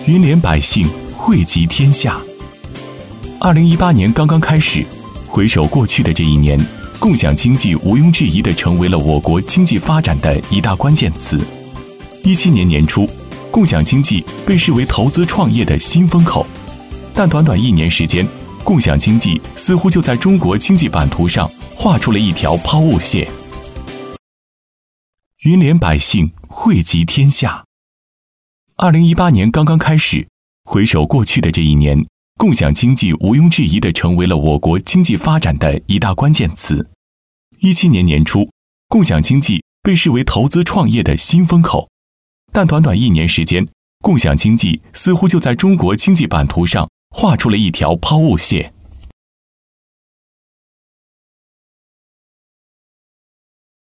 云联百姓，惠及天下。2018年刚刚开始，回首过去的这一年，共享经济毋庸置疑地成为了我国经济发展的一大关键词。17年年初，共享经济被视为投资创业的新风口，但短短1年时间，共享经济似乎就在中国经济版图上画出了一条抛物线。云联百姓，惠及天下。2018年刚刚开始，回首过去的这一年，共享经济毋庸置疑地成为了我国经济发展的一大关键词。17年年初，共享经济被视为投资创业的新风口，但短短1年时间，共享经济似乎就在中国经济版图上画出了一条抛物线。